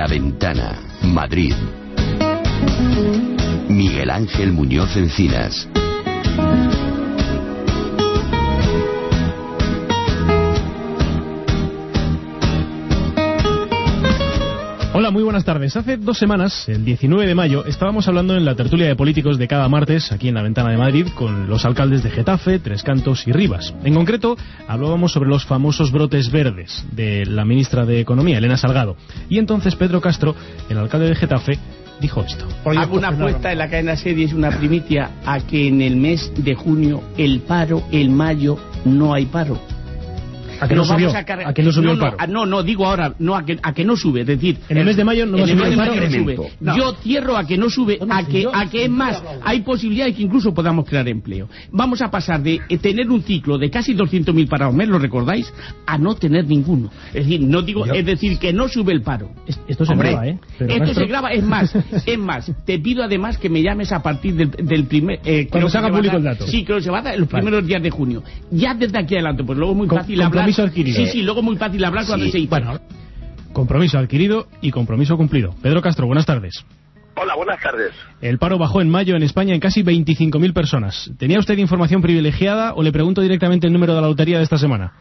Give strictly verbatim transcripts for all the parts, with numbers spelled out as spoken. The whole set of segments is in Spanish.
La Ventana, Madrid. Miguel Ángel Muñoz Encinas. Hola, muy buenas tardes. Hace dos semanas, el diecinueve de mayo, estábamos hablando en la tertulia de políticos de cada martes, aquí en La Ventana de Madrid, con los alcaldes de Getafe, Tres Cantos y Rivas. En concreto, hablábamos sobre los famosos brotes verdes de la ministra de Economía, Elena Salgado. Y entonces Pedro Castro, el alcalde de Getafe, dijo esto. Hago una apuesta en la cadena SER y es una primicia a que en el mes de junio el paro, el mayo, no hay paro. ¿A que no subió? A, ¿A que no subió no, el paro? No, no, digo ahora, no a que, a que no sube, es decir... En el mes de mayo no va a subir el paro. No sube. No. Yo cierro a que no sube, no, a, que, yo, a que es más, hay posibilidades que incluso podamos crear empleo. Vamos a pasar de tener un ciclo de casi doscientos mil parados mes, ¿lo recordáis? A no tener ninguno. Es decir, no digo, yo... es decir, que no sube el paro. Esto se Hombre, graba, ¿eh? Pero esto Castro... se graba, es más, es más, te pido además que me llames a partir del, del primer... Eh, Cuando se haga público el dato. Sí, creo que se va a dar los primeros vale. días de junio. Ya desde aquí adelante, pues luego es muy Con, fácil hablar... Adquirido. Sí, sí, luego muy fácil hablar cuando sí, se... Bueno, compromiso adquirido y compromiso cumplido. Pedro Castro, buenas tardes. Hola, buenas tardes. El paro bajó en mayo en España en casi veinticinco mil personas. ¿Tenía usted información privilegiada o le pregunto directamente el número de la lotería de esta semana?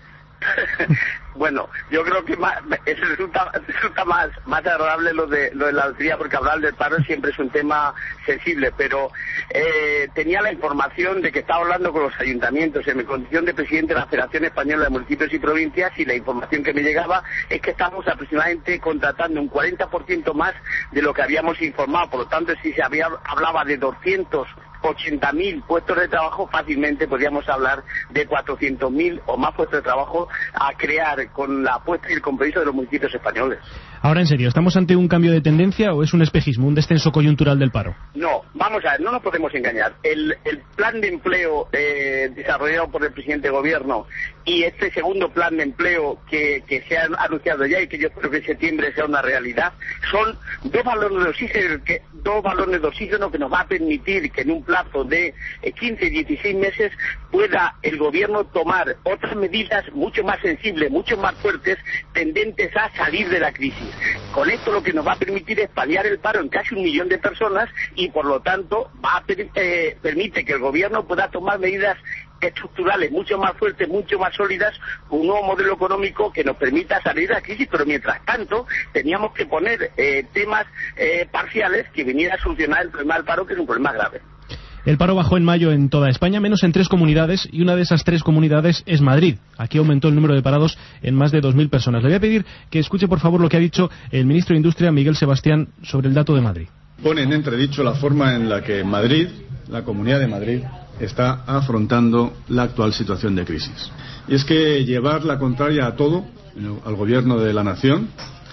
Bueno, yo creo que más, resulta, resulta más, más agradable lo de, lo de la lotería, porque hablar del paro siempre es un tema sensible, pero eh, tenía la información de que estaba hablando con los ayuntamientos en mi condición de presidente de la Federación Española de Municipios y Provincias, y la información que me llegaba es que estamos aproximadamente contratando un cuarenta por ciento más de lo que habíamos informado. Por lo tanto, si se había, hablaba de doscientos ochenta mil puestos de trabajo, fácilmente podríamos hablar de cuatrocientos mil o más puestos de trabajo a crear con la apuesta y el compromiso de los municipios españoles. Ahora, en serio, ¿estamos ante un cambio de tendencia o es un espejismo, un descenso coyuntural del paro? No, vamos a ver, no nos podemos engañar. El, el plan de empleo eh, desarrollado por el presidente de gobierno y este segundo plan de empleo que, que se ha anunciado ya y que yo espero que en septiembre sea una realidad, son dos balones de oxígeno que, dos balones de oxígeno que nos va a permitir que en un plazo de quince, dieciséis meses pueda el gobierno tomar otras medidas mucho más sensibles, mucho más fuertes, tendentes a salir de la crisis. Con esto lo que nos va a permitir es paliar el paro en casi un millón de personas y por lo tanto va a eh, permite que el gobierno pueda tomar medidas estructurales mucho más fuertes, mucho más sólidas, con un nuevo modelo económico que nos permita salir de la crisis, pero mientras tanto teníamos que poner eh, temas eh, parciales que vinieran a solucionar el problema del paro, que es un problema grave. El paro bajó en mayo en toda España, menos en tres comunidades, y una de esas tres comunidades es Madrid. Aquí aumentó el número de parados en más de dos mil personas. Le voy a pedir que escuche, por favor, lo que ha dicho el ministro de Industria, Miguel Sebastián, sobre el dato de Madrid. Pone en entredicho la forma en la que Madrid, la Comunidad de Madrid, está afrontando la actual situación de crisis. Y es que llevar la contraria a todo, al gobierno de la nación,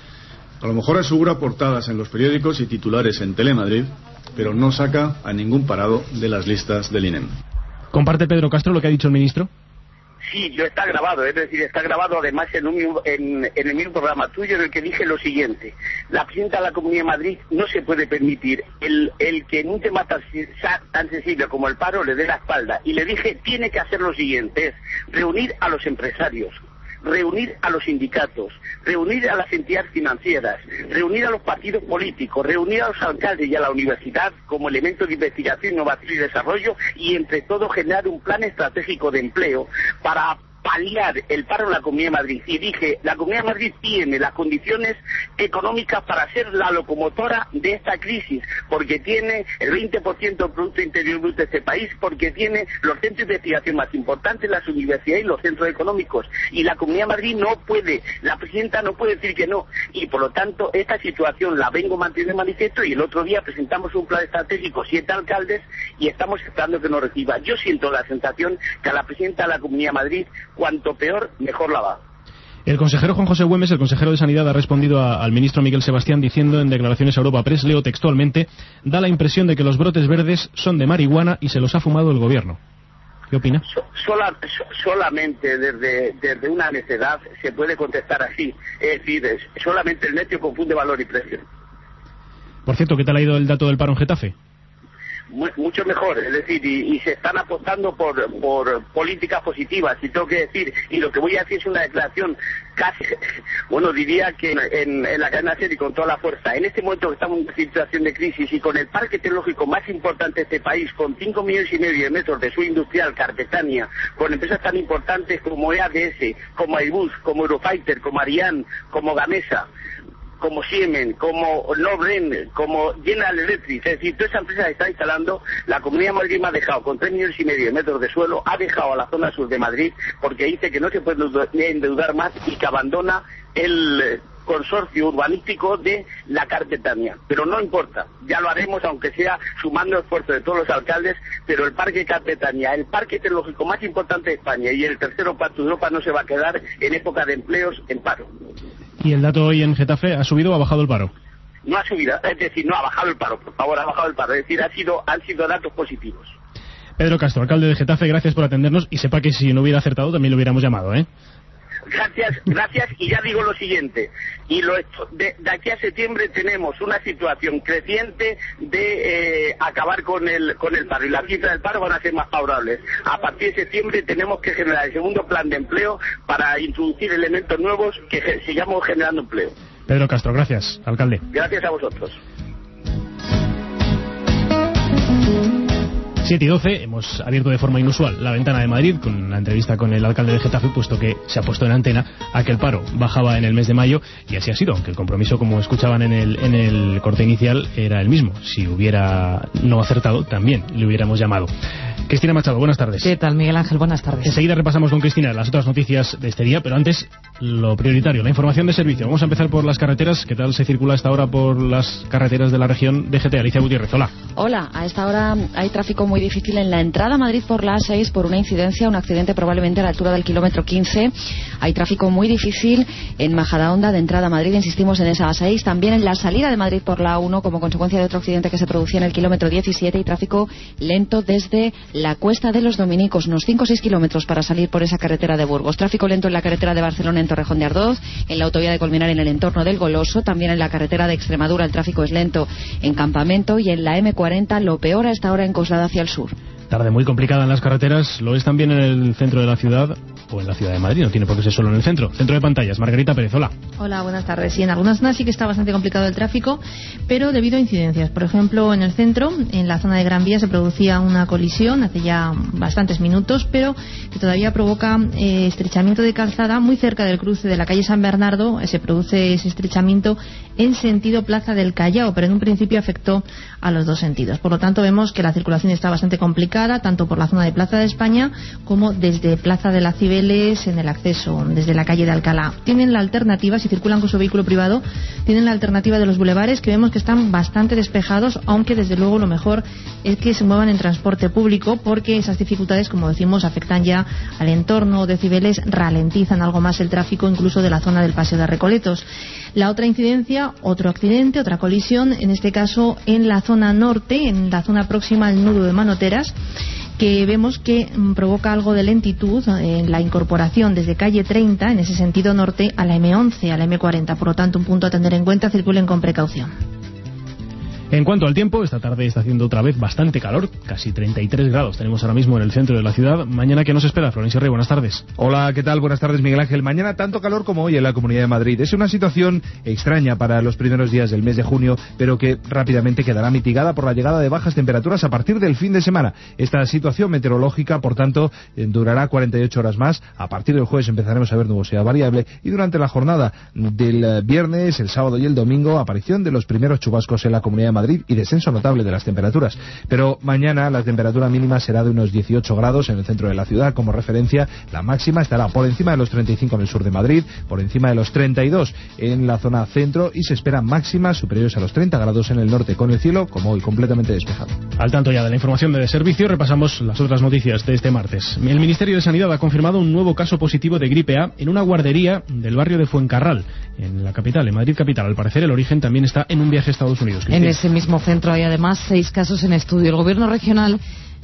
a lo mejor asegura portadas en los periódicos y titulares en Telemadrid, pero no saca a ningún parado de las listas del I N E M. ¿Comparte Pedro Castro lo que ha dicho el ministro? Sí, yo está grabado, es decir, está grabado además en, un, en, en el mismo programa tuyo en el que dije lo siguiente: la presidenta de la Comunidad de Madrid no se puede permitir el, el que en un tema tan, tan sensible como el paro le dé la espalda, y le dije, tiene que hacer lo siguiente, es reunir a los empresarios, reunir a los sindicatos, reunir a las entidades financieras, reunir a los partidos políticos, reunir a los alcaldes y a la universidad como elemento de investigación, innovación y desarrollo, y entre todos generar un plan estratégico de empleo para paliar el paro en la Comunidad de Madrid. Y dije, la Comunidad de Madrid tiene las condiciones económicas para ser la locomotora de esta crisis, porque tiene el veinte por ciento del Producto Interior Bruto de este país, porque tiene los centros de investigación más importantes, las universidades y los centros económicos. Y la Comunidad de Madrid no puede, la presidenta no puede decir que no. Y por lo tanto, esta situación la vengo manteniendo en manifiesto, y el otro día presentamos un plan estratégico, siete alcaldes, y estamos esperando que nos reciba. Yo siento la sensación que a la presidenta de la Comunidad de Madrid, cuanto peor, mejor la va. El consejero Juan José Güemes, el consejero de Sanidad, ha respondido a, al ministro Miguel Sebastián diciendo en declaraciones a Europa Press, leo textualmente, da la impresión de que los brotes verdes son de marihuana y se los ha fumado el gobierno. ¿Qué opina? So, sola, so, solamente desde, desde una necedad se puede contestar así. Es decir, es, solamente el necio confunde valor y precio. Por cierto, ¿qué tal ha ido el dato del paro en Getafe? mucho mejor, es decir, y, y se están apostando por, por políticas positivas, y tengo que decir, y lo que voy a decir es una declaración casi, bueno, diría que en, en la cadena SER y con toda la fuerza, en este momento que estamos en una situación de crisis y con el parque tecnológico más importante de este país, con cinco millones y medio de metros de suelo industrial, Carpetania, con empresas tan importantes como E A D S, como Airbus, como Eurofighter, como Ariane, como Gamesa, como Siemens, como Nobren, como General Electric, es decir, todas esas empresas que están instalando, la Comunidad de Madrid me ha dejado con tres millones y medio de metros de suelo, ha dejado a la zona sur de Madrid porque dice que no se puede endeudar más y que abandona el consorcio urbanístico de la Carpetania, pero no importa, ya lo haremos aunque sea sumando esfuerzos de todos los alcaldes, pero el parque Carpetania, el parque tecnológico más importante de España y el tercero parque de Europa no se va a quedar en época de empleos en paro. ¿Y el dato hoy en Getafe ha subido o ha bajado el paro? No ha subido, es decir, no ha bajado el paro, por favor, ha bajado el paro, es decir, ha sido, han sido datos positivos. Pedro Castro, alcalde de Getafe, gracias por atendernos, y sepa que si no hubiera acertado también lo hubiéramos llamado, ¿eh? Gracias, gracias, y ya digo lo siguiente, y lo de, de aquí a septiembre tenemos una situación creciente de eh, acabar con el con el paro, y las cifras del paro van a ser más favorables. A partir de septiembre tenemos que generar el segundo plan de empleo para introducir elementos nuevos que sigamos generando empleo. Pedro Castro, gracias, alcalde. Gracias a vosotros. siete y doce, hemos abierto de forma inusual la ventana de Madrid con la entrevista con el alcalde de Getafe, puesto que se ha puesto en antena a que el paro bajaba en el mes de mayo, y así ha sido, aunque el compromiso, como escuchaban en el, en el corte inicial, era el mismo. Si hubiera no acertado, también le hubiéramos llamado. Cristina Machado, buenas tardes. ¿Qué tal, Miguel Ángel? Buenas tardes. Enseguida repasamos con Cristina las otras noticias de este día, pero antes, lo prioritario, la información de servicio. Vamos a empezar por las carreteras. ¿Qué tal se circula a esta hora por las carreteras de la región de G T? Alicia Gutiérrez, hola. Hola, a esta hora hay tráfico muy difícil en la entrada a Madrid por la A seis por una incidencia, un accidente probablemente a la altura del kilómetro quince. Hay tráfico muy difícil en Majadahonda de entrada a Madrid, insistimos en esa A seis. También en la salida de Madrid por la A uno como consecuencia de otro accidente que se producía en el kilómetro diecisiete, y tráfico lento desde la Cuesta de los Dominicos, unos cinco o seis kilómetros para salir por esa carretera de Burgos. Tráfico lento en la carretera de Barcelona en Torrejón de Ardoz, en la autovía de Colmenar en el entorno del Goloso, también en la carretera de Extremadura el tráfico es lento en Campamento, y en la eme cuarenta lo peor a esta hora en Coslada hacia el sur. Tarde muy complicada en las carreteras, lo es también en el centro de la ciudad o en la ciudad de Madrid, no tiene por qué ser solo en el centro. Centro de pantallas, Margarita Pérez, hola. Hola, buenas tardes. Sí, en algunas zonas sí que está bastante complicado el tráfico, pero debido a incidencias. Por ejemplo, en el centro, en la zona de Gran Vía, se producía una colisión hace ya bastantes minutos, pero que todavía provoca eh, estrechamiento de calzada muy cerca del cruce de la calle San Bernardo. Se produce ese estrechamiento en sentido Plaza del Callao, pero en un principio afectó a los dos sentidos. Por lo tanto, vemos que la circulación está bastante complicada, tanto por la zona de Plaza de España como desde Plaza de las Cibeles en el acceso desde la calle de Alcalá. Tienen la alternativa, si circulan con su vehículo privado, tienen la alternativa de los bulevares, que vemos que están bastante despejados, aunque desde luego lo mejor es que se muevan en transporte público, porque esas dificultades, como decimos, afectan ya al entorno de Cibeles, ralentizan algo más el tráfico incluso de la zona del Paseo de Recoletos. La otra incidencia, otro accidente, otra colisión, en este caso en la zona norte, en la zona próxima al nudo de Manoteras, que vemos que mm, provoca algo de lentitud en la incorporación desde calle treinta, en ese sentido norte, a la eme once, a la eme cuarenta. Por lo tanto, un punto a tener en cuenta, circulen con precaución. En cuanto al tiempo, esta tarde está haciendo otra vez bastante calor, casi treinta y tres grados tenemos ahora mismo en el centro de la ciudad. Mañana, ¿qué nos espera? Florencio Rey, buenas tardes. Hola, ¿qué tal? Buenas tardes, Miguel Ángel. Mañana tanto calor como hoy en la Comunidad de Madrid. Es una situación extraña para los primeros días del mes de junio, pero que rápidamente quedará mitigada por la llegada de bajas temperaturas a partir del fin de semana. Esta situación meteorológica, por tanto, durará cuarenta y ocho horas más. A partir del jueves empezaremos a ver nubosidad variable, y durante la jornada del viernes, el sábado y el domingo, aparición de los primeros chubascos en la Comunidad de Madrid y descenso notable de las temperaturas. Pero mañana la temperatura mínima será de unos dieciocho grados en el centro de la ciudad. Como referencia, la máxima estará por encima de los treinta y cinco en el sur de Madrid, por encima de los treinta y dos en la zona centro, y se esperan máximas superiores a los treinta grados en el norte, con el cielo, como hoy, completamente despejado. Al tanto ya de la información de servicio, repasamos las otras noticias de este martes. El Ministerio de Sanidad ha confirmado un nuevo caso positivo de gripe A en una guardería del barrio de Fuencarral, en la capital, en Madrid capital. Al parecer, el origen también está en un viaje a Estados Unidos. En ese mismo centro hay además seis casos en estudio. El gobierno regional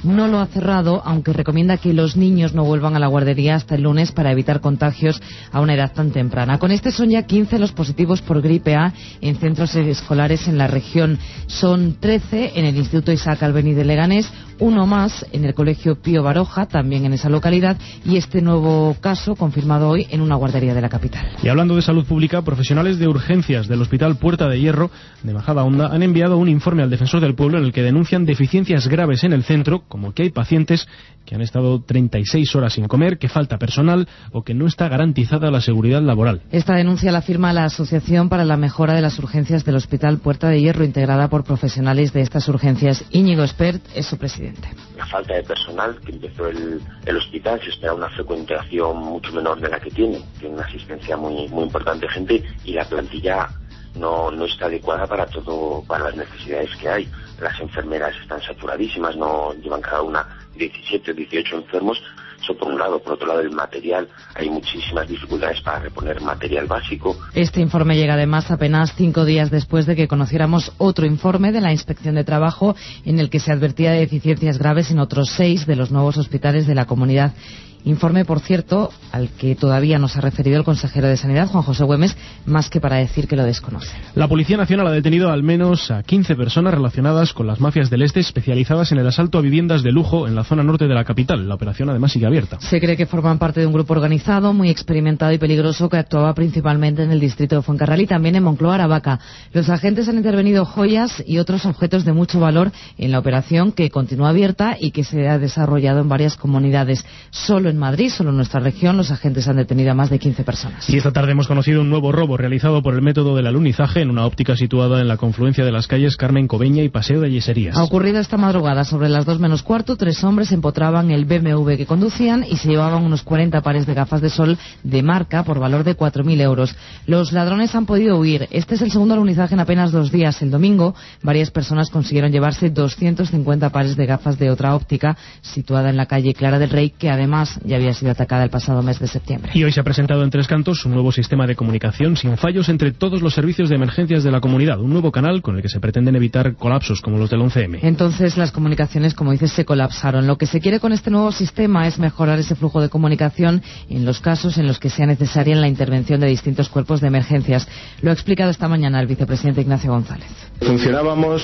no lo ha cerrado, aunque recomienda que los niños no vuelvan a la guardería hasta el lunes para evitar contagios a una edad tan temprana. Con este son ya quince los positivos por gripe A en centros escolares en la región. Son trece en el Instituto Isaac Albéniz de Leganés, uno más en el Colegio Pío Baroja, también en esa localidad, y este nuevo caso confirmado hoy en una guardería de la capital. Y hablando de salud pública, profesionales de urgencias del Hospital Puerta de Hierro de Majadahonda han enviado un informe al Defensor del Pueblo en el que denuncian deficiencias graves en el centro, como que hay pacientes que han estado treinta y seis horas sin comer, que falta personal o que no está garantizada la seguridad laboral. Esta denuncia la firma la Asociación para la Mejora de las Urgencias del Hospital Puerta de Hierro, integrada por profesionales de estas urgencias. Íñigo Espert es su presidente. La falta de personal que empezó el, el hospital, se espera una frecuentación mucho menor de la que tiene, tiene una asistencia muy muy importante de gente, y la plantilla no no está adecuada para todo, para las necesidades que hay. Las enfermeras están saturadísimas, no llevan cada una diecisiete o dieciocho enfermos. Eso por un lado. Por otro lado, el material, hay muchísimas dificultades para reponer material básico. Este informe llega además apenas cinco días después de que conociéramos otro informe de la Inspección de Trabajo en el que se advertía de deficiencias graves en otros seis de los nuevos hospitales de la comunidad. Informe, por cierto, al que todavía no se ha referido el consejero de Sanidad, Juan José Güemes, más que para decir que lo desconoce. La Policía Nacional ha detenido al menos a quince personas relacionadas con las mafias del Este, especializadas en el asalto a viviendas de lujo en la zona norte de la capital. La operación además sigue abierta. Se cree que forman parte de un grupo organizado, muy experimentado y peligroso, que actuaba principalmente en el distrito de Fuencarral y también en Moncloa, Aravaca. Los agentes han intervenido joyas y otros objetos de mucho valor en la operación, que continúa abierta y que se ha desarrollado en varias comunidades. Solo en Madrid, solo en nuestra región, los agentes han detenido a más de quince personas. Y esta tarde hemos conocido un nuevo robo realizado por el método del alunizaje en una óptica situada en la confluencia de las calles Carmen Cobeña y Paseo de Yeserías. Ha ocurrido esta madrugada, sobre las dos menos cuarto. Tres hombres empotraban el B M W que conducían y se llevaban unos cuarenta pares de gafas de sol de marca por valor de cuatro mil euros. Los ladrones han podido huir. Este es el segundo alunizaje en apenas dos días. El domingo, varias personas consiguieron llevarse doscientos cincuenta pares de gafas de otra óptica situada en la calle Clara del Rey, que además ya había sido atacada el pasado mes de septiembre. Y hoy se ha presentado en Tres Cantos un nuevo sistema de comunicación sin fallos entre todos los servicios de emergencias de la comunidad. Un nuevo canal con el que se pretenden evitar colapsos como los del once eme. Entonces las comunicaciones, como dices, se colapsaron. Lo que se quiere con este nuevo sistema es mejorar ese flujo de comunicación en los casos en los que sea necesaria la intervención de distintos cuerpos de emergencias. Lo ha explicado esta mañana el vicepresidente Ignacio González. Funcionábamos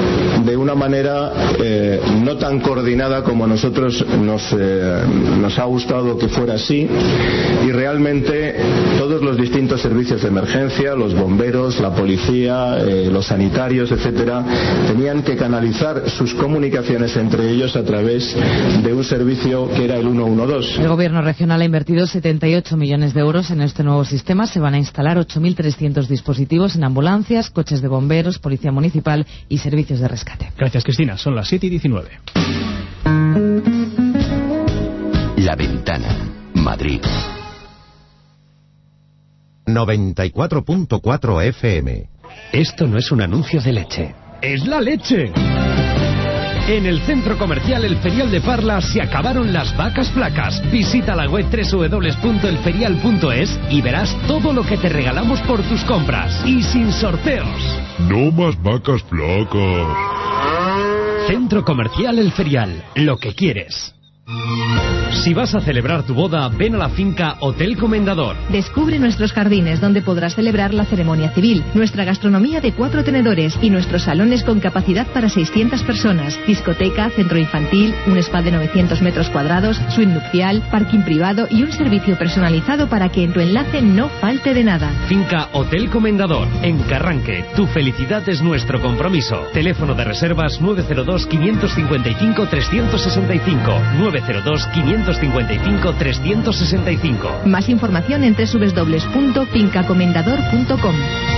de una manera eh, no tan coordinada como a nosotros nos, eh, nos ha gustado que fuera así, y realmente todos los distintos servicios de emergencia, los bomberos, la policía, eh, los sanitarios, etcétera, tenían que canalizar sus comunicaciones entre ellos a través de un servicio que era el ciento doce. El gobierno regional ha invertido setenta y ocho millones de euros en este nuevo sistema. Se van a instalar ocho mil trescientos dispositivos en ambulancias, coches de bomberos, policía municipal y servicios de rescate. Gracias, Cristina. Son las siete y diecinueve. La Ventana, Madrid. noventa y cuatro punto cuatro F M. Esto no es un anuncio de leche. ¡Es la leche! En el centro comercial El Ferial de Parla se acabaron las vacas flacas. Visita la web doble u doble u doble u punto el ferial punto es y verás todo lo que te regalamos por tus compras. Y sin sorteos. No más vacas flacas. Centro comercial El Ferial. Lo que quieres. Si vas a celebrar tu boda, ven a la finca Hotel Comendador. Descubre nuestros jardines donde podrás celebrar la ceremonia civil, nuestra gastronomía de cuatro tenedores y nuestros salones con capacidad para seiscientas personas, discoteca, centro infantil, un spa de novecientos metros cuadrados, suite nupcial, parking privado y un servicio personalizado para que en tu enlace no falte de nada. Finca Hotel Comendador, en Carranque. Tu felicidad es nuestro compromiso. Teléfono de reservas nueve cero dos, cinco cinco cinco, tres seis cinco, nueve cero dos, cinco cinco cinco, tres seis cinco. Más información en doble u doble u doble u punto finca comendador punto com.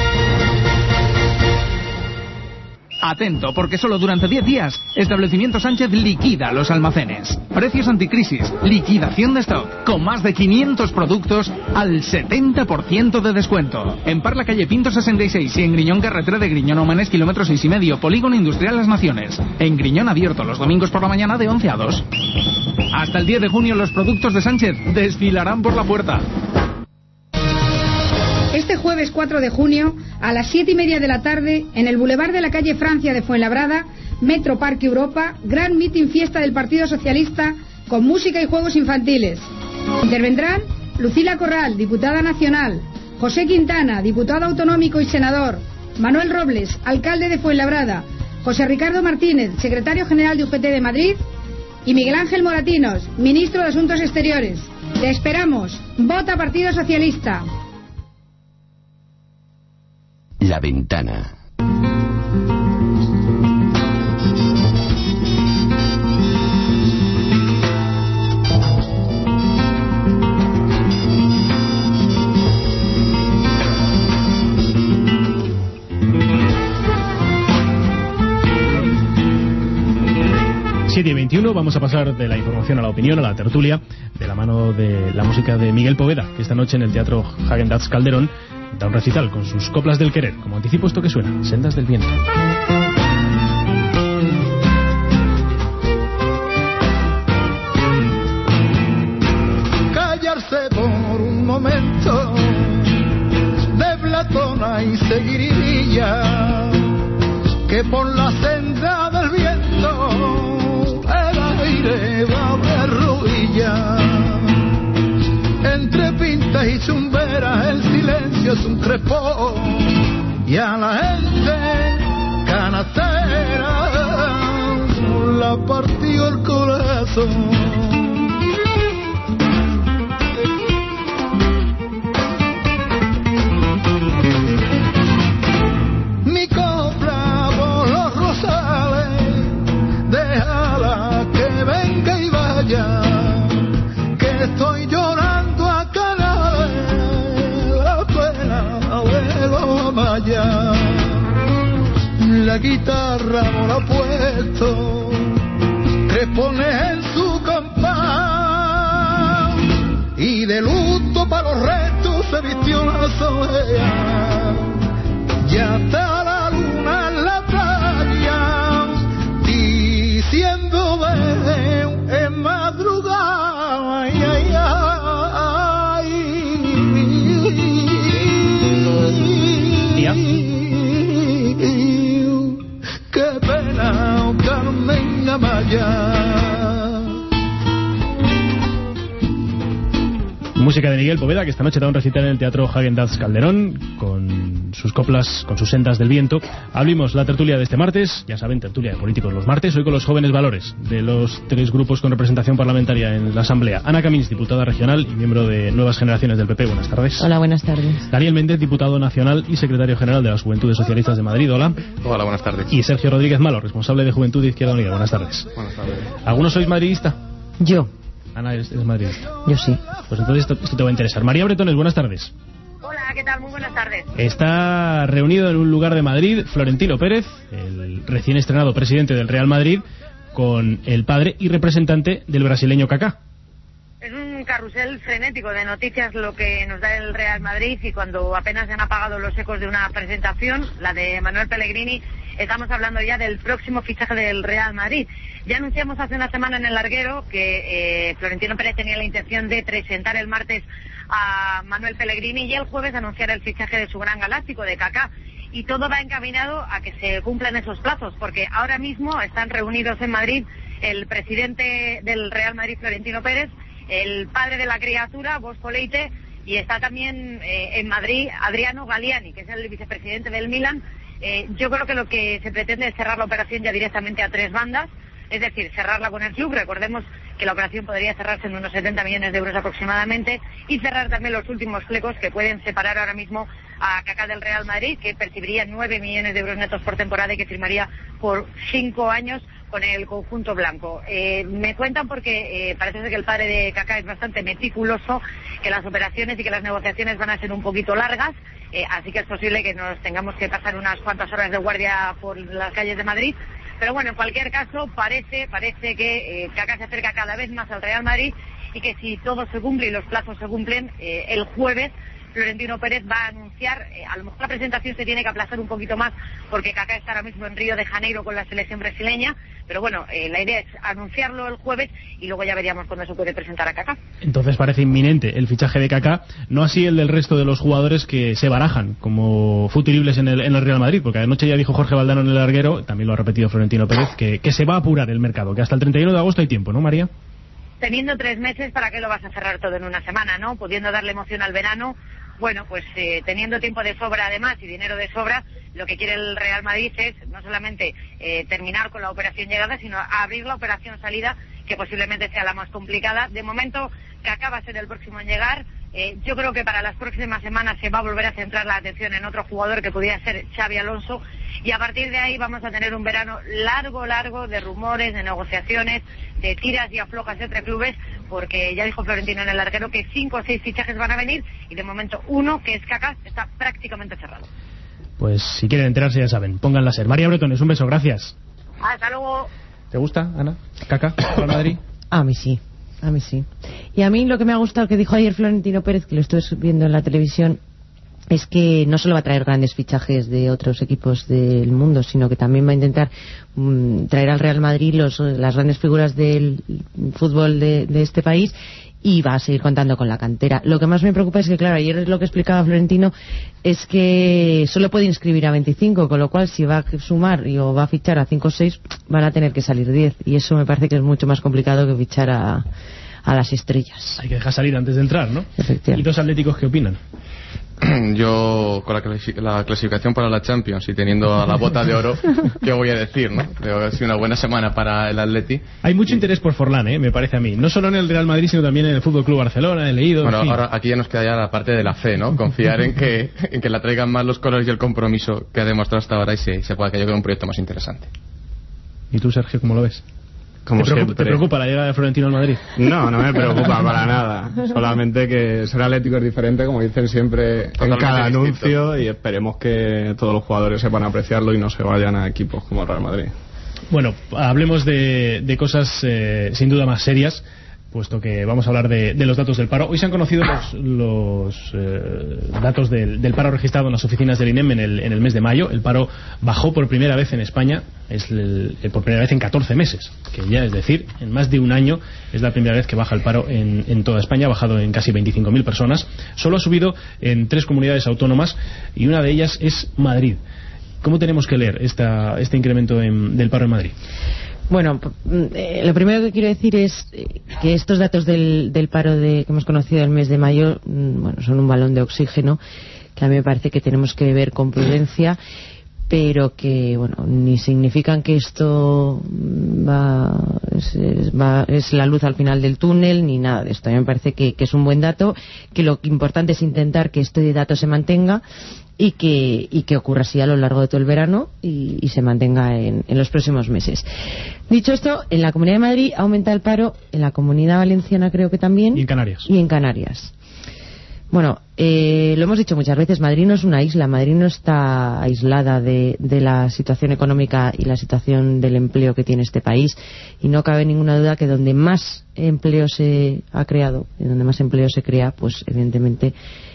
Atento, porque solo durante diez días, Establecimiento Sánchez liquida los almacenes. Precios anticrisis, liquidación de stock, con más de quinientos productos al setenta por ciento de descuento. En Parla, calle Pinto sesenta y seis y en Griñón, carretera de Griñón a Humanes, kilómetro seis y medio, Polígono Industrial Las Naciones. En Griñón, abierto los domingos por la mañana de once a dos. Hasta el diez de junio los productos de Sánchez desfilarán por la puerta. Este jueves cuatro de junio, a las siete y media de la tarde, en el Boulevard de la calle Francia de Fuenlabrada, Metro Parque Europa, gran meeting fiesta del Partido Socialista con música y juegos infantiles. Intervendrán Lucila Corral, diputada nacional, José Quintana, diputado autonómico y senador, Manuel Robles, alcalde de Fuenlabrada, José Ricardo Martínez, secretario general de U G T de Madrid, y Miguel Ángel Moratinos, ministro de Asuntos Exteriores. Te esperamos. Vota Partido Socialista. La Ventana. siete y veintiuno, vamos a pasar de la información a la opinión, a la tertulia, de la mano de la música de Miguel Poveda, que esta noche en el Teatro Häagen-Dazs Calderón da un recital con sus coplas del querer. Como anticipo, esto que suena, Sendas del Viento. Callarse por un momento de Platona y seguirilla, que por la senda del viento va de rodillas. Entre pintas y chumberas el silencio es un crespón, y a la gente canastera la partió el corazón. Mi copla por los rosales, déjala que venga y vaya, que estoy llorando a canales la pena de los amayas. La guitarra no la ha puesto, Crespones en su compás, y de luto para los restos se vistió la soledad. Ya está la luna en la playa, diciendo ven en madrugada, ay, ay, ay. Tía. Qué pena, Carmen Amaya. Música de Miguel Poveda, que esta noche da un recital en el Teatro Häagen-Dazs Calderón con sus coplas, con sus sendas del viento. Abrimos la tertulia de este martes, ya saben, tertulia de políticos los martes, hoy con los jóvenes valores de los tres grupos con representación parlamentaria en la Asamblea. Ana Camins, diputada regional y miembro de Nuevas Generaciones del P P. Buenas tardes. Hola, buenas tardes. Daniel Méndez, diputado nacional y secretario general de las Juventudes Socialistas de Madrid. Hola. Hola, buenas tardes. Y Sergio Rodríguez Malo, responsable de Juventud de Izquierda Unida. Buenas tardes. Buenas tardes. ¿Alguno sois madridista? Yo. Ana, ¿eres, eres madridista? Yo sí. Pues entonces esto, esto te va a interesar. María Bretones, buenas tardes. Hola, ¿qué tal? Muy buenas tardes. Está reunido en un lugar de Madrid Florentino Pérez, el recién estrenado presidente del Real Madrid, con el padre y representante del brasileño Kaká. Es un carrusel frenético de noticias lo que nos da el Real Madrid, y cuando apenas se han apagado los ecos de una presentación, la de Manuel Pellegrini, estamos hablando ya del próximo fichaje del Real Madrid. Ya anunciamos hace una semana en el larguero que eh, Florentino Pérez tenía la intención de presentar el martes a Manuel Pellegrini y el jueves anunciar el fichaje de su gran galáctico, de Kaká. Y todo va encaminado a que se cumplan esos plazos, porque ahora mismo están reunidos en Madrid el presidente del Real Madrid, Florentino Pérez, el padre de la criatura, Bosco Leite, y está también eh, en Madrid Adriano Galliani, que es el vicepresidente del Milan. Eh, yo creo que lo que se pretende es cerrar la operación ya directamente a tres bandas, es decir, cerrarla con el club. Recordemos que la operación podría cerrarse en unos setenta millones de euros aproximadamente, y cerrar también los últimos flecos que pueden separar ahora mismo a Kaká del Real Madrid, que percibiría nueve millones de euros netos por temporada y que firmaría por cinco años con el conjunto blanco. Eh, me cuentan porque eh, parece ser que el padre de Kaká es bastante meticuloso, que las operaciones y que las negociaciones van a ser un poquito largas, eh, así que es posible que nos tengamos que pasar unas cuantas horas de guardia por las calles de Madrid. Pero bueno, en cualquier caso, parece parece que eh, Kaká se acerca cada vez más al Real Madrid, y que si todo se cumple y los plazos se cumplen, eh, el jueves Florentino Pérez va a anunciar, eh, a lo mejor la presentación se tiene que aplazar un poquito más porque Kaká está ahora mismo en Río de Janeiro con la selección brasileña, pero bueno, eh, la idea es anunciarlo el jueves y luego ya veríamos cuándo se puede presentar a Kaká. Entonces parece inminente el fichaje de Kaká, no así el del resto de los jugadores que se barajan como futuribles en el, en el Real Madrid, porque anoche ya dijo Jorge Valdano en el larguero, también lo ha repetido Florentino Pérez, que, que se va a apurar el mercado, que hasta el treinta y uno de agosto hay tiempo, ¿no, María? Teniendo tres meses, ¿para qué lo vas a cerrar todo en una semana, no? Pudiendo darle emoción al verano, bueno, pues eh, teniendo tiempo de sobra además y dinero de sobra, lo que quiere el Real Madrid es no solamente eh, terminar con la operación llegada, sino abrir la operación salida, que posiblemente sea la más complicada. De momento, Kaká va a ser el próximo en llegar. Eh, yo creo que para las próximas semanas se va a volver a centrar la atención en otro jugador que pudiera ser Xabi Alonso, y a partir de ahí vamos a tener un verano largo, largo de rumores, de negociaciones, de tiras y aflojas entre clubes, porque ya dijo Florentino en el larguero que cinco o seis fichajes van a venir, y de momento uno, que es Kaká, está prácticamente cerrado. Pues si quieren enterarse ya saben, pónganla a ser. María Bretones, un beso, gracias. Hasta luego. ¿Te gusta, Ana? ¿Kaká para Madrid? A mí sí. A mí sí. Y a mí lo que me ha gustado que dijo ayer Florentino Pérez, que lo estoy viendo en la televisión, es que no solo va a traer grandes fichajes de otros equipos del mundo, sino que también va a intentar um, traer al Real Madrid los, las grandes figuras del fútbol de, de este país, y va a seguir contando con la cantera. Lo que más me preocupa es que, claro, ayer es lo que explicaba Florentino, es que solo puede inscribir a veinticinco, con lo cual si va a sumar y, o va a fichar a cinco o seis, van a tener que salir diez, y eso me parece que es mucho más complicado que fichar a, a las estrellas. Hay que dejar salir antes de entrar, ¿no? ¿Y los atléticos qué opinan? Yo, con la, clasi la clasificación para la Champions y teniendo a la bota de oro, ¿qué voy a decir, no? Creo que ha sido una buena semana para el Atleti. Hay mucho interés por Forlán, ¿eh? Me parece a mí. No solo en el Real Madrid, sino también en el Fútbol Club Barcelona, he leído. Bueno, en fin. ahora aquí ya nos queda ya la parte de la fe, ¿no? Confiar en que, en que la traigan más los colores y el compromiso que ha demostrado hasta ahora, y se, se pueda que yo creo un proyecto más interesante. ¿Y tú, Sergio, cómo lo ves? Como ¿Te, preocupa, siempre. ¿Te preocupa la llegada de Florentino al Madrid? No, no me preocupa para nada. Solamente que ser Atlético es diferente, como dicen siempre Totalmente en cada distinto. Anuncio, y esperemos que todos los jugadores sepan apreciarlo y no se vayan a equipos como el Real Madrid. Bueno, hablemos de, de cosas eh, sin duda más serias, puesto que vamos a hablar de, de los datos del paro. Hoy se han conocido los, los eh, datos del, del paro registrado en las oficinas del I N E M en el, en el mes de mayo. El paro bajó por primera vez en España, es el, el, por primera vez en catorce meses, que ya es decir, en más de un año es la primera vez que baja el paro en, en toda España. Ha bajado en casi veinticinco mil personas. Solo ha subido en tres comunidades autónomas, y una de ellas es Madrid. ¿Cómo tenemos que leer esta, este incremento en, del paro en Madrid? Bueno, eh, lo primero que quiero decir es que estos datos del, del paro de, que hemos conocido el mes de mayo, bueno, son un balón de oxígeno que a mí me parece que tenemos que ver con prudencia, pero que, bueno, ni significan que esto va es, es, va, es la luz al final del túnel, ni nada de esto. A mí me parece que, que es un buen dato, que lo importante es intentar que este dato se mantenga y que, y que ocurra así a lo largo de todo el verano y, y se mantenga en, en los próximos meses. Dicho esto, en la Comunidad de Madrid aumenta el paro, en la Comunidad Valenciana creo que también. Y en Canarias. Y en Canarias. Bueno, eh, lo hemos dicho muchas veces, Madrid no es una isla, Madrid no está aislada de, de la situación económica y la situación del empleo que tiene este país, y no cabe ninguna duda que donde más empleo se ha creado, y donde más empleo se crea, pues evidentemente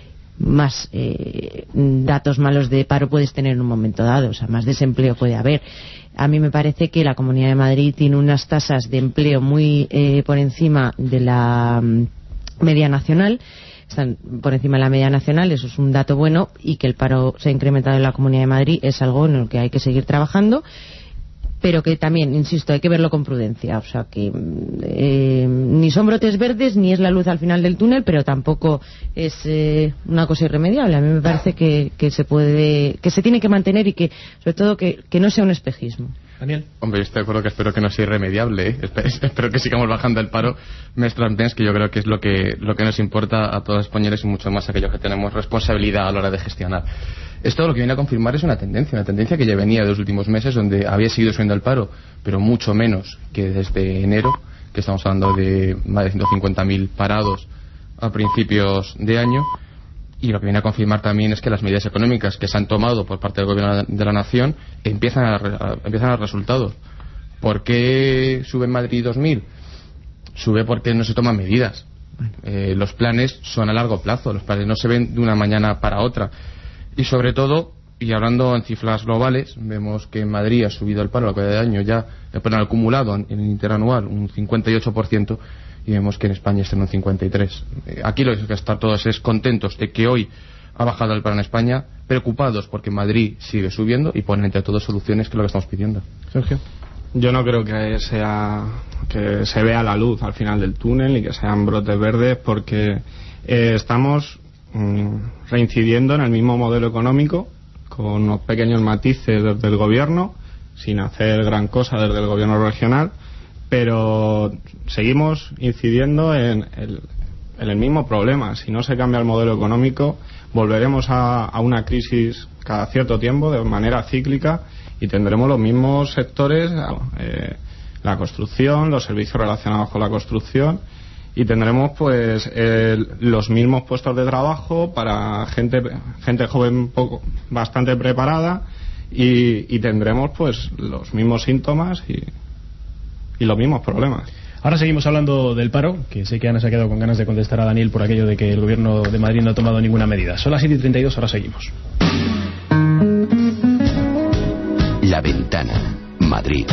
más eh, datos malos de paro puedes tener en un momento dado, o sea, más desempleo puede haber. A mí me parece que la Comunidad de Madrid tiene unas tasas de empleo muy eh, por encima de la um, media nacional, están por encima de la media nacional, eso es un dato bueno, y que el paro se ha incrementado en la Comunidad de Madrid es algo en lo que hay que seguir trabajando, pero que también, insisto, hay que verlo con prudencia, o sea que eh, ni son brotes verdes ni es la luz al final del túnel, pero tampoco es eh, una cosa irremediable. A mí me parece que, que se puede, que se tiene que mantener, y que sobre todo que, que no sea un espejismo. Daniel. Hombre, yo estoy de acuerdo que espero que no sea irremediable, ¿eh? espero, espero que sigamos bajando el paro mes tras mes, que yo creo que es lo que, lo que nos importa a todos los españoles, y mucho más a aquellos que tenemos responsabilidad a la hora de gestionar. Esto lo que viene a confirmar es una tendencia, una tendencia que ya venía de los últimos meses, donde había seguido subiendo el paro, pero mucho menos que desde enero, que estamos hablando de más de ciento cincuenta mil parados a principios de año. Y lo que viene a confirmar también es que las medidas económicas que se han tomado por parte del gobierno de la nación empiezan a, a, empiezan a dar resultados. ¿Por qué sube en Madrid dos mil? Sube porque no se toman medidas. Eh, los planes son a largo plazo, los planes no se ven de una mañana para otra. Y sobre todo, y hablando en cifras globales, vemos que en Madrid ha subido el paro a lo que de año ya, el paro acumulado en el interanual un cincuenta y ocho por ciento, y vemos que en España está en un cincuenta y tres por ciento. Eh, aquí lo que estar todos es contentos de que hoy ha bajado el paro en España, preocupados porque Madrid sigue subiendo, y ponen entre todos soluciones, que es lo que estamos pidiendo. Sergio. Yo no creo que sea que se vea la luz al final del túnel y que sean brotes verdes, porque eh, estamos mm, reincidiendo en el mismo modelo económico, con unos pequeños matices desde el gobierno, sin hacer gran cosa desde el gobierno regional, pero seguimos incidiendo en el, en el mismo problema. Si no se cambia el modelo económico, volveremos a, a una crisis cada cierto tiempo, de manera cíclica, y tendremos los mismos sectores, eh, la construcción, los servicios relacionados con la construcción, y tendremos pues eh, los mismos puestos de trabajo para gente gente joven poco bastante preparada, y, y tendremos pues los mismos síntomas y, y los mismos problemas. Ahora seguimos hablando del paro, que sé que Ana se ha quedado con ganas de contestar a Daniel por aquello de que el gobierno de Madrid no ha tomado ninguna medida. Son las siete y treinta y dos, ahora seguimos. La Ventana, Madrid.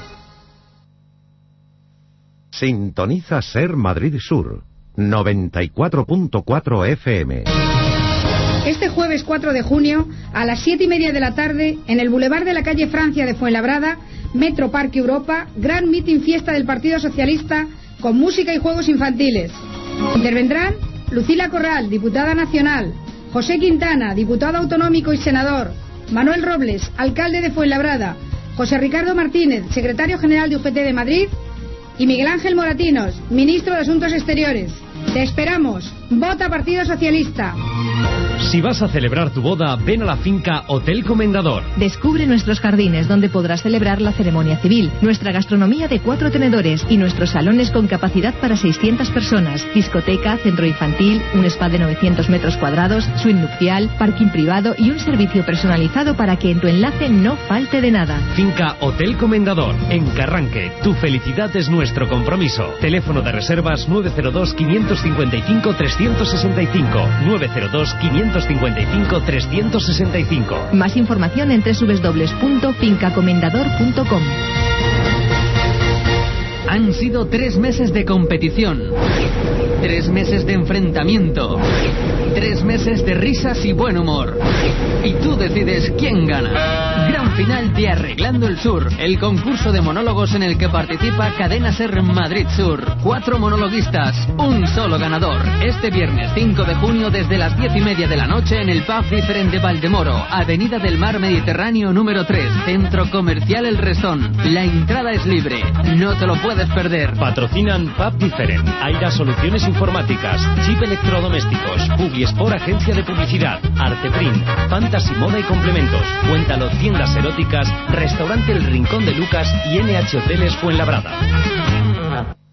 Sintoniza Ser Madrid Sur, noventa y cuatro punto cuatro F M. Este jueves cuatro de junio, a las siete y media de la tarde, en el Boulevard de la calle Francia de Fuenlabrada, Metro Parque Europa, gran meeting fiesta del Partido Socialista, con música y juegos infantiles. Intervendrán Lucila Corral, diputada nacional, José Quintana, diputado autonómico y senador, Manuel Robles, alcalde de Fuenlabrada, José Ricardo Martínez, secretario general de U G T de Madrid, y Miguel Ángel Moratinos, ministro de Asuntos Exteriores. Te esperamos. Vota Partido Socialista. Si vas a celebrar tu boda, ven a la finca Hotel Comendador. Descubre nuestros jardines donde podrás celebrar la ceremonia civil, nuestra gastronomía de cuatro tenedores y nuestros salones con capacidad para seiscientas personas, discoteca, centro infantil, un spa de novecientos metros cuadrados, suite nupcial, parking privado y un servicio personalizado para que en tu enlace no falte de nada. Finca Hotel Comendador, en Carranque. Tu felicidad es nuestro compromiso. Teléfono de reservas nueve cero dos, quinientos cincuenta y cinco, trescientos sesenta y cinco, nueve cero dos, quinientos cincuenta y cinco, trescientos sesenta y cinco. Más información en doble u doble u doble u punto finca comendador punto com. Han sido tres meses de competición, tres meses de enfrentamiento, tres meses de risas y buen humor. Y tú decides quién gana. Gran final de Arreglando el Sur, el concurso de monólogos en el que participa Cadena Ser Madrid Sur. Cuatro monologuistas, un solo ganador. Este viernes cinco de junio desde las diez y media de la noche en el Pub Different de Valdemoro, Avenida del Mar Mediterráneo número tres, Centro Comercial El Restón. La entrada es libre, no te lo puedes perder. Patrocinan Pub Different, Aira Soluciones Informáticas, Chip Electrodomésticos, Publiesport Agencia de Publicidad, Arteprint, Fantasy Moda y Complementos, Cuéntalo Tiendas Eróticas, Restaurante El Rincón de Lucas y N H Hoteles Fuenlabrada.